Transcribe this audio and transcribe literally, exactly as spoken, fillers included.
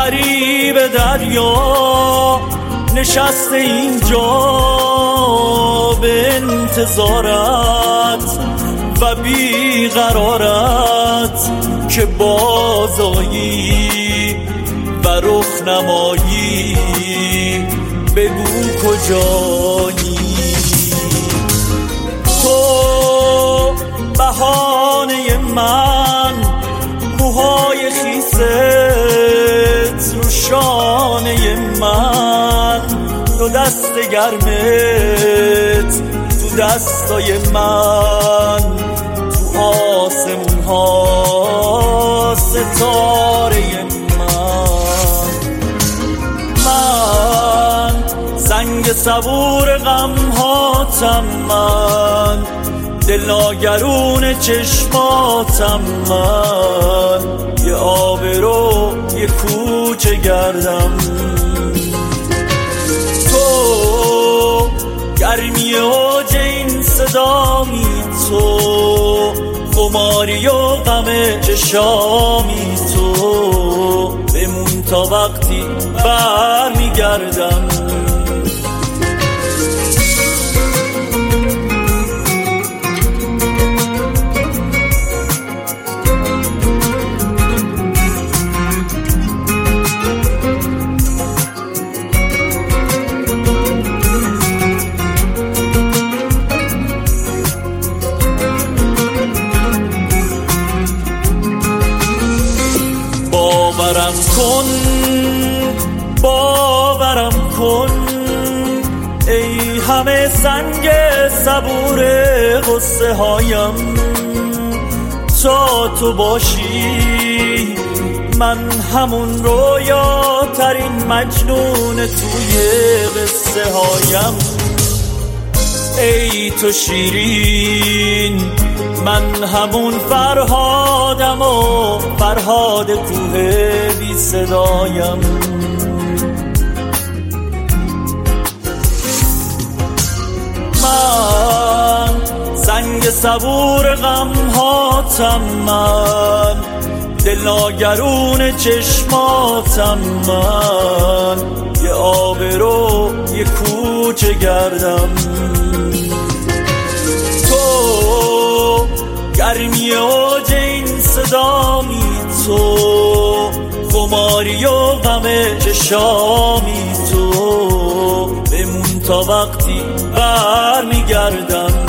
غریب دریا نشسته اینجا به انتظارت و بیقرارت که بازایی و رخ نمایی، بگو کجایی. تو بهانه من، موهای خیست رو شانه من، دو دست گرمت تو دستای من، تو آسمون ها ستاره من. من زنگ صبور غم هاتم، من دل ناگرون چشماتم، من یه آبرو یه کوچه گردم. تو گرمی اوج این صدامی، تو خماری و غم چشامی، تو بمون تا وقتی بر میگردم. باورم کن، باورم کن، ای همه سنگ صبور غصه هایم، تا تو باشی من همون رویاترین مجنون توی قصه هایم. ای تو شیرین، من همون فرهادم و فرهاد کوه بی صدایم. من زنگ صبور غم هاتم، من دل ناگرون چشماتم، من یه آبرو یه کوچه گردم. تو گرمی اوج این صدامی، تو خماری و غم چشامی، تو بمون تا وقتی بر میگردم.